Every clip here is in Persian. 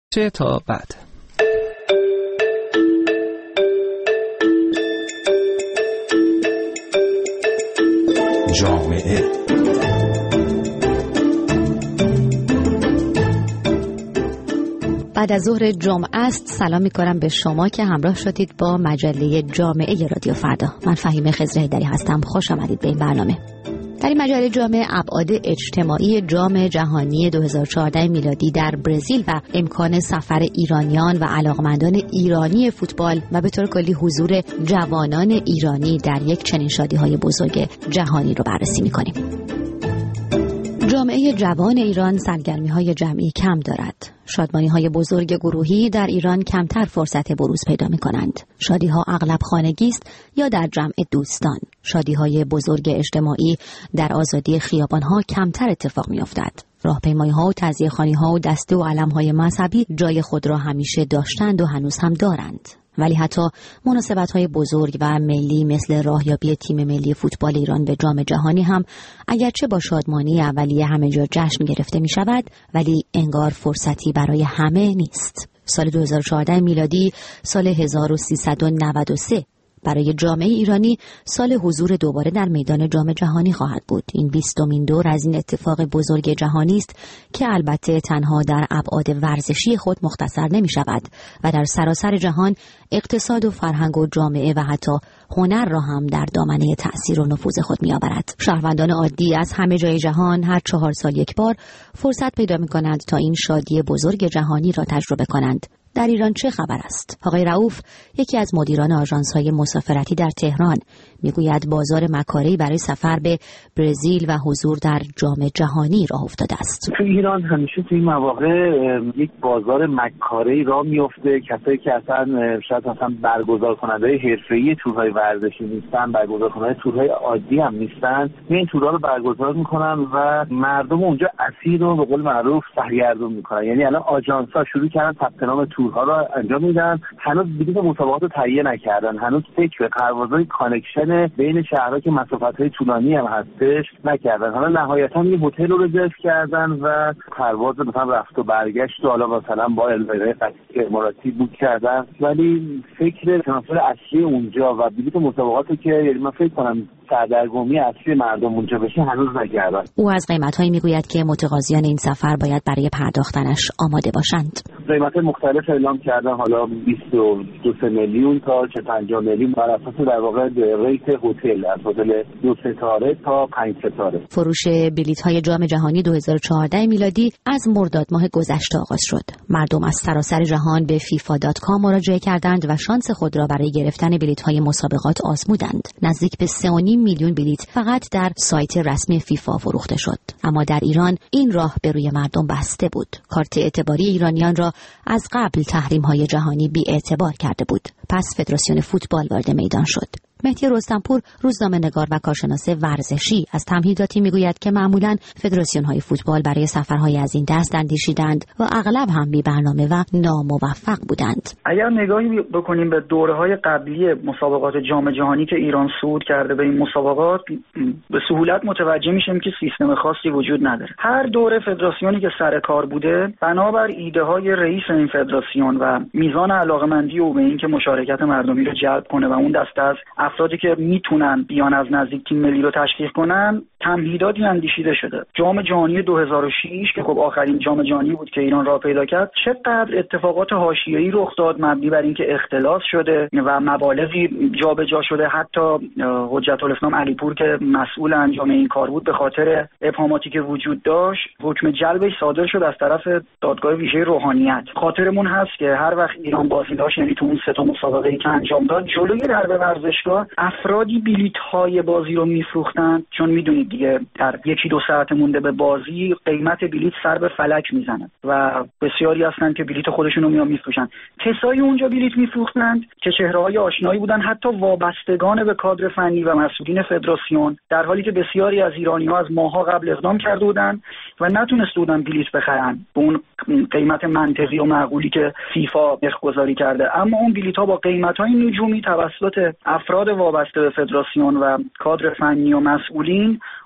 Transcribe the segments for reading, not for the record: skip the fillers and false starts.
چه تا بعد. جامعه بعد از ظهر جمعه است. سلام می‌کنم به شما که همراه شدید با مجله جامعه رادیو فردا. من فهیمه خضرهیدری هستم. خوش آمدید به این برنامه. در این مجله جامعه ابعاد اجتماعی جام جهانی 2014 میلادی در برزیل و امکان سفر ایرانیان و علاقمندان ایرانی فوتبال و به طور کلی حضور جوانان ایرانی در یک چنین شادی‌های بزرگ جهانی رو بررسی می‌کنیم. جامعه جوان ایران سرگرمی‌های جمعی کم دارد. شادمانی‌های بزرگ گروهی در ایران کمتر فرصت بروز پیدا می‌کنند. شادی‌ها اغلب خانگی است یا در جمع دوستان. شادی‌های بزرگ اجتماعی در آزادی خیابان‌ها کمتر اتفاق می‌افتد. راهپیمایی‌ها و تعزیه‌خوانی‌ها و دسته و علم‌های مذهبی جای خود را همیشه داشتند و هنوز هم دارند. ولی حتی مناسبت‌های بزرگ و ملی مثل راهیابی تیم ملی فوتبال ایران به جام جهانی هم اگرچه با شادمانی اولیه همه جا جشن گرفته می‌شود، ولی انگار فرصتی برای همه نیست. سال 2014 میلادی سال 1393 برای جامعه ایرانی سال حضور دوباره در میدان جام جهانی خواهد بود. این 20مین دور از این اتفاق بزرگ جهانی است که البته تنها در ابعاد ورزشی خود مختصر نمی شود و در سراسر جهان اقتصاد و فرهنگ و جامعه و حتی هنر را هم در دامنه تأثیر و نفوذ خود می آورد. شهروندان عادی از همه جای جهان هر 4 سال یک بار فرصت پیدا می کنند تا این شادی بزرگ جهانی را تجربه کنند. در ایران چه خبر است؟ آقای رؤوف، یکی از مدیران آژانس‌های مسافرتی در تهران، میگوید بازار مکاره‌ای برای سفر به برزیل و حضور در جام جهانی راه افتاده است. تو ایران همیشه تو این مواقع یک بازار مکاره‌ای راه میفته. کسایی که اصلا شاید مثلا برگزار کننده حرفه‌ای تورهای ورزشی نیستن، برگزار کننده تورهای عادی هم نیستن، این تورها رو برگزار میکنن و مردم اونجا اسیر رو به قول معروف سرگردون میکنن. یعنی الان آژانس‌ها شروع کردن ثبت نام تورها رو انجام میدن، هنوز بلیط مسابقات رو تهیه نکردن، هنوز فکر به پروازهای کانکشن بین شهرها که مسافت‌های طولانی هم هستش نکردن. حالا نهایتا یه هتل رو رزرو کردن و پرواز مثلا رفت و برگشت و حالا مثلا با الوره قطعی اماراتی بوک کردن، ولی فکر ترانسفر اصلی اونجا و بلیط مسابقاتی که یعنی من فکر کنم سردرگمی اصلی مردم اونجا بشه هنوز نکردن. او از قیمت‌هایی میگوید که متقاضیان این سفر باید برای پرداختنش آماده باشند. قیمت مختلف اعلام کردن، حالا 22 میلیون تا 50 میلیون بر اساس در واقع ریت هتل، از هتل 2 ستاره تا 5 ستاره. فروش بلیط‌های جام جهانی 2014 میلادی از مرداد ماه گذشته آغاز شد. مردم از سراسر جهان به fifa.com مراجعه کردند و شانس خود را برای گرفتن بلیط‌های مسابقات آزمودند. نزدیک به 3.5 میلیون بلیط فقط در سایت رسمی فیفا فروخته شد. اما در ایران این راه به روی مردم بسته بود. کارت اعتباری ایرانیان را از قبل تحریم‌های جهانی بی‌اعتبار کرده بود. پس فدراسیون فوتبال وارد میدان شد. مهدی رستمپور، روزنامه‌نگار و کارشناس ورزشی، از تمهیداتی میگوید که معمولاً فدراسیون‌های فوتبال برای سفرهای از این دست اندیشیدند و اغلب هم بی برنامه و ناموفق بودند. اگر نگاهی بکنیم به دوره‌های قبلی مسابقات جام جهانی که ایران صعود کرده به این مسابقات، به سهولت متوجه میشیم که سیستم خاصی وجود نداره. هر دوره فدراسیونی که سر کار بوده، بنابر ایده‌های رئیس این فدراسیون و میزان علاقه‌مندی او به اینکه مشارکت مردمی رو جلب کنه و اون دسته از افرادی که میتونن بیان از نزدیک تیم ملی رو تشویق کنن، تمهیداتی اندیشیده شده. جام جهانی 2006 که خب آخرین جام جهانی بود که ایران راه پیدا کرد، چقدر اتفاقات حاشیه‌ای رخ داد مبنی بر اینکه اختلاس شده و مبالغی جابجا شده. حتی حجت الاسلام علیپور که مسئول انجام این کار بود، به خاطر ابهاماتی که وجود داشت حکم جلبش صادر شد از طرف دادگاه ویژه روحانیت. خاطرمون هست که هر وقت ایران بازی داشت، یعنی تو اون 3 مسابقه‌ای که انجام داد، جلوی درب ورزشگاه افرادی بلیط‌های بازی رو میفروختن، چون میدونید دیگه در 1-2 ساعت مونده به بازی قیمت بلیط سر به فلک میزنه و بسیاری هستن که بلیط خودشون رو میفروشن. کسایی اونجا بلیط میفروختند که چهره‌های آشنایی بودن، حتی وابستگان به کادر فنی و مسئولین فدراسیون، در حالی که بسیاری از ایرانی‌ها از ماه‌ها قبل اقدام کرده بودن و نتونسته بودن بلیط بخرن به اون قیمت منطقی و معقولی که فیفا نرخ‌گذاری کرده. اما اون بلیط‌ها با قیمت‌های نجومی توسط افراد وابسته به فدراسیون و کادر فنی و مسئولین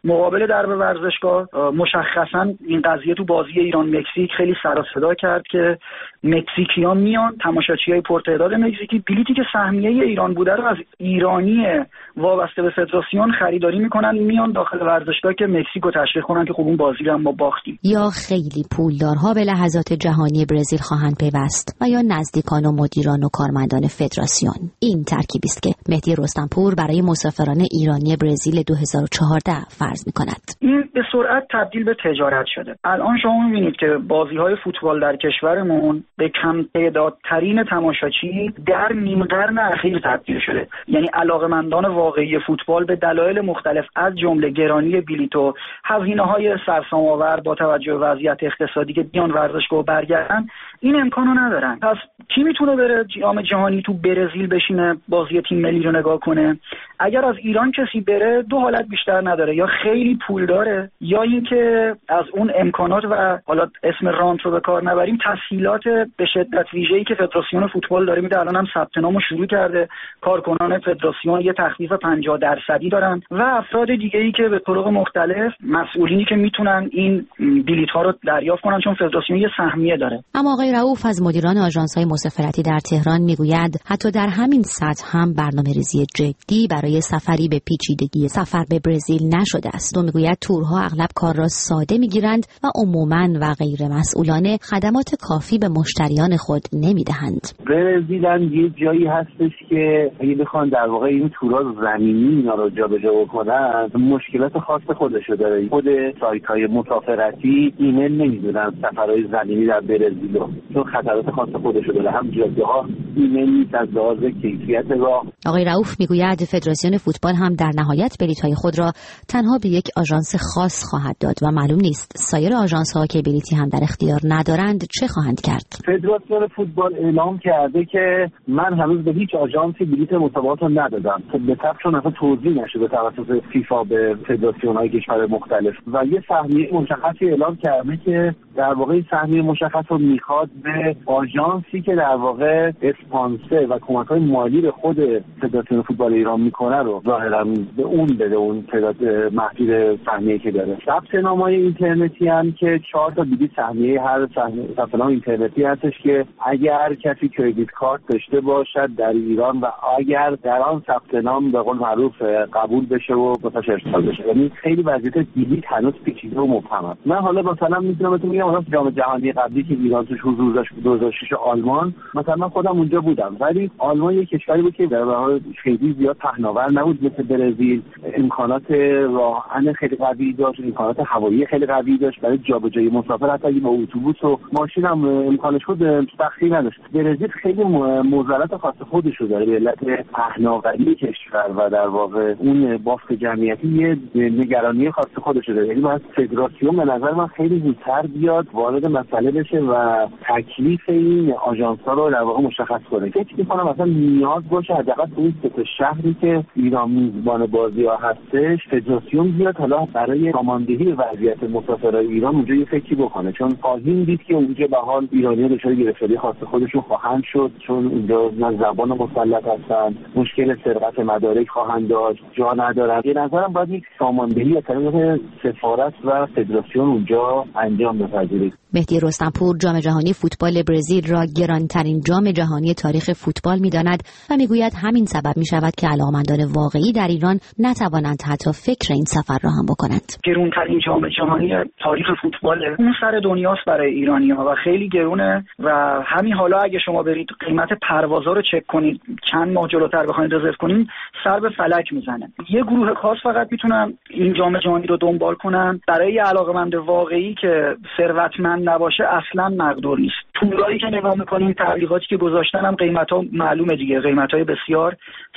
مقابل درب ورزشگاه. مشخصا این قضیه تو بازی ایران مکزیک خیلی سر و صدا کرد که مکزیکی‌ها میان، تماشاچیای پرتعداد مکزیکی بلیتی که سهمیه ایران بوده رو از ایرانی وابسته به فدراسیون خریداری میکنن، میان داخل ورزشگاه که مکزیکو تشویق کنن که خب اون بازی رو هم ما باختیم. یا خیلی پولدارها به لحظات جهانی برزیل خواهند پیوست و یا نزدیکان و مدیران و کارمندان فدراسیون. این ترکیبی است که مهدی رستمپور برای مسافران ایرانی برزیل 2014 فرض میکند. این به سرعت تبدیل به تجارت شده. الان شما میبینید که بازی‌های فوتبال در کشورمون به کم تعدادترین تماشاچی در نیم قرن اخیر تبدیل شده. یعنی علاقه‌مندان واقعی فوتبال به دلایل مختلف از جمله گرانی بلیط و هزینه‌های سرسام‌آور با توجه به وضعیت اقتصادی که بیان ورزشگاه و برگردن این امکانو ندارن. پس کی میتونه بره جام جهانی تو برزیل بشینه بازی تیم ملی رو نگاه کنه؟ اگر از ایران کسی بره دو حالت بیشتر نداره، یا خیلی پول داره یا اینکه از اون امکانات و حالا اسم رانت رو به کار نبریم تسهیلات به شدت ویژه‌ای که فدراسیون فوتبال داره میده. الان هم ثبت نامو شروع کرده، کارکنان فدراسیون یه تخفیف 50% دارن و افراد دیگه‌ای که به طرق مختلف مسئولینی که میتونن این بلیط‌ها رو دریافت کنن چون فدراسیون یه سهمیه داره. اما آقای رؤوف از مدیران آژانس‌های مسافرتی در تهران میگوید حتی در همین سطح هم برنامه‌ریزی جدی برای سفری به پیچیدگی سفر به برزیل نشده است. و میگوید تورها اغلب کار را ساده میگیرند و عموماً و غیر مسئولانه خدمات کافی به مشتریان خود نمیدهند. برزیل هم یه جایی هستش که اگه بخوان در واقع این تورا زمینی اینا رو جابجا بکنن مشکلات خاص خودشو داره. خود سایت‌های مسافرتی ایمیل نمیدونن سفرهای زمینی در برزیل رو، چون خطرات خاص خودشو داره. هم جاده‌ها ایمیل نیست از لحاظ کیفیت راه. آقای رؤوف میگوید فدراسیون فوتبال هم در نهایت بلیط‌های خود را تنها به یک آژانس خاص خواهد داد و معلوم نیست سایر آژانس‌ها که بلیطی هم در اختیار ندارند چه خواهند کرد. فدراسیون فوتبال اعلام کرده که من هنوز به هیچ آژانسی بلیط مسابقات رو ندادم به طب چون اصلا توضیح نشده توسط فیفا به فدراسیون‌های کشور مختلف و یه سهمیه مشخصی اعلام کرده که در واقع سهمیه مشخص رو میخواد به آژانسی که در واقع اسپانسر و کمک‌های مالی به خود فدراسیون فوتبال ایران میکنه رو ظاهرا به اون بده، اون تعداد محدود سهمیه‌ای که داره. ثبت نام‌های اینترنتی هم که 4 تا بلیط سهمیه هر ثبت نام اینترنتی هستش که اگر کسی کردیت کارت داشته باشد در ایران و اگر در آن ثبت نام به قول معروف قبول بشه و واسش ارسال بشه. یعنی خیلی وضعیت بلیط هنوز پیچیده و مبهم است. من حالا مثلا میتونم بهتون بگم مثلا جام جهانی قبلی که ایران توش حضور داشت 2006 آلمان، مثلا من خودم اونجا بودم، ولی آلمان یک کشوری بود که در واقع خیلی زیاد پهناور نبود مثل برزیل. امکانات راهن خیلی قوی داشت، امکانات هوایی خیلی قوی داشت برای جابجایی مسافر، حتی با اتوبوس و ماشین هم امکانش بود سختی نداشت. برزیل خیلی معضلات خاص خودش رو داره به علت پهناوری کشور و در واقع اون بافت جمعیتی یه نگرانی خاص خودش داره. یعنی باید فدراسیون به نظر من خیلی زودتر بیاد وارد مسئله بشه و تکلیف این آژانس‌ها رو در واقع مشخص کنه. فکر می‌کنم مثلا نیاز باشه حداقل تو این سه شهری که ایران میزبان بازی‌ها هستش فدراسیون بیاد حالا برای ساماندهی وضعیت مسافرای ایران اونجا یه فکری بکنه، چون خواهیم دید که اونجا به حال ایرانی‌ها دچار گرفتاری خاص خودشون خواهند شد، چون اونجا نه زبان مسلط هستن، مشکل سرقت مدارک خواهند داشت، جا ندارن. به نظرم باید یک ساماندهی از طریق سفارت و فدراسیون اونجا انجام بپذیرید. مهدی رستمپور جام جهانی فوتبال برزیل را گرانترین جام جهانی تاریخ فوتبال می‌داند و میگوید همین سبب می‌شود که علاقه‌مندان واقعی در ایران نتوانند حتی فکر این سفر را هم بکنند. گرانترین جام جهانی تاریخ فوتبال اون سر دنیاست برای ایرانی‌ها و خیلی گرونه و همین حالا اگه شما برید قیمت پروازها رو چک کنید چند ماه جلوتر بخواید رزرو کنید سر به فلک میزنه. یه گروه خاص فقط میتونن این جام جهانی رو دنبال کنن. برای علاقه‌مند واقعی که ثروتمند نباشه اصلا مقدور نیست. پولایی که نگاه میکنین تبلیغاتی که گذاشتن هم قیمتا معلومه دیگه، قیمتای بسیار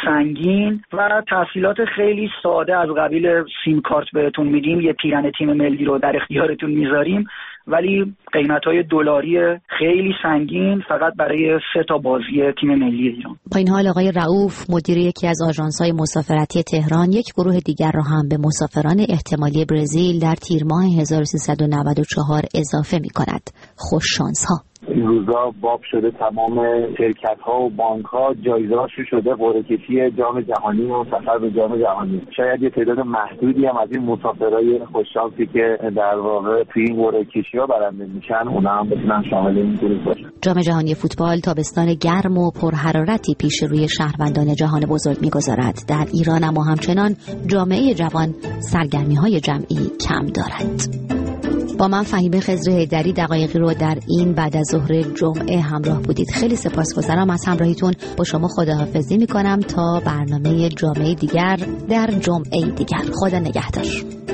سنگین و تحصیلات خیلی ساده از قبیل سیم کارت بهتون میدیم، یه پیرن تیم ملی رو در اختیارتون میذاریم، ولی قیمت‌های دلاری خیلی سنگین فقط برای 3 تا بازی تیم ملی ایران. با این حال آقای رؤوف مدیر یکی از آژانس‌های مسافرتی تهران یک گروه دیگر را هم به مسافران احتمالی برزیل در تیر ماه 1394 اضافه می‌کند. خوش شانس‌ها. این روزا باب شده تمام شرکت ها و بانک ها جایزه‌هاشون شده قرعه کشی جام جهانی و سفر به جام جهانی. شاید یه تعداد محدودی هم از این مسافرای خوششانسی که در واقع توی این قرعه کشی‌ها برنده میشن اونا هم بتونن شامل این گروه باشن. جام جهانی فوتبال تابستان گرم و پرحرارتی پیش روی شهروندان جهان بزرگ می‌گذارد. در ایران اما همچنان جامعه جوان سرگرمی‌های جمعی کم دارد. با من فهیمه خضر حیدری دقایقی رو در این بعد از ظهر جمعه همراه بودید. خیلی سپاسگزارم از همراهیتون. با شما خداحافظی میکنم تا برنامه جامعه دیگر در جمعه دیگر. خدا نگهدار.